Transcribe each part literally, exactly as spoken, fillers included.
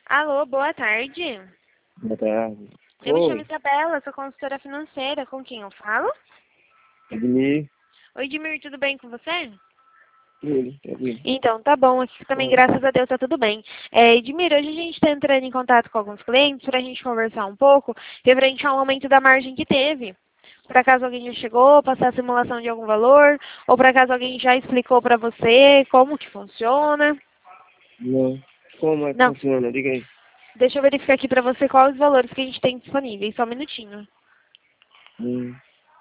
Alô, boa tarde. Boa tarde. Eu me chamo Oi, Isabela, sou consultora financeira. Com quem eu falo? Edmir. Oi, Edmir, tudo bem com você? Tudo, tranquilo. Então, tá bom. Aqui também, Oi. graças a Deus, tá tudo bem. É, Edmir, hoje a gente está entrando em contato com alguns clientes para a gente conversar um pouco referente ao aumento da margem que teve. Por acaso alguém já chegou, passar a simulação de algum valor, ou por acaso alguém já explicou para você como que funciona. Não. Como é que Não, funciona? Diga aí. deixa eu verificar aqui para você quais os valores que a gente tem disponíveis. Só um minutinho. Hum,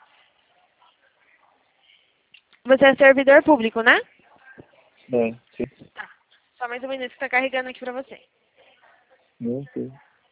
Você é servidor público, né? é, sim. Tá. Só mais um minuto que está carregando aqui para você. Não sei.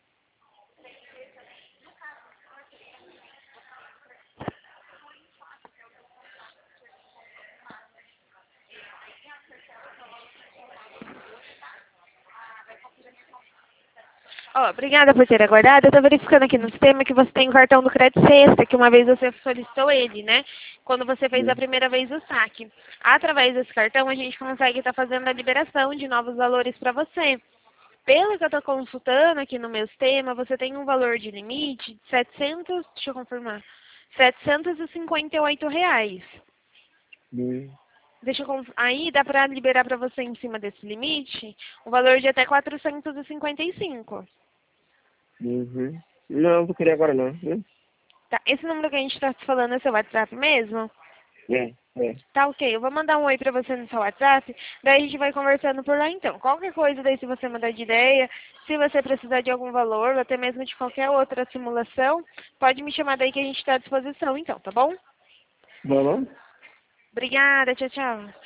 Ó, obrigada por ter aguardado. Eu estou verificando aqui no sistema que você tem o cartão do Crédito Sexta, que uma vez você solicitou ele, né? Quando você fez a Hum, primeira vez o saque. Através desse cartão, a gente consegue estar fazendo a liberação de novos valores para você. Pelo que eu estou consultando aqui no meu sistema, você tem um valor de limite de setecentos, deixa eu confirmar, setecentos e cinquenta e oito reais. hum, Deixa eu conf... Aí dá para liberar para você em cima desse limite um valor de até quatrocentos e cinquenta e cinco. uhum. Não, vou querer agora não. Viu? Tá, esse número que a gente está falando é seu WhatsApp mesmo? É, é. Tá ok, eu vou mandar um oi pra você no seu WhatsApp, daí a gente vai conversando por lá então. Qualquer coisa daí se você mudar de ideia, se você precisar de algum valor, ou até mesmo de qualquer outra simulação, pode me chamar daí que a gente está à disposição então, tá bom? Bom, não? Obrigada, tchau, tchau.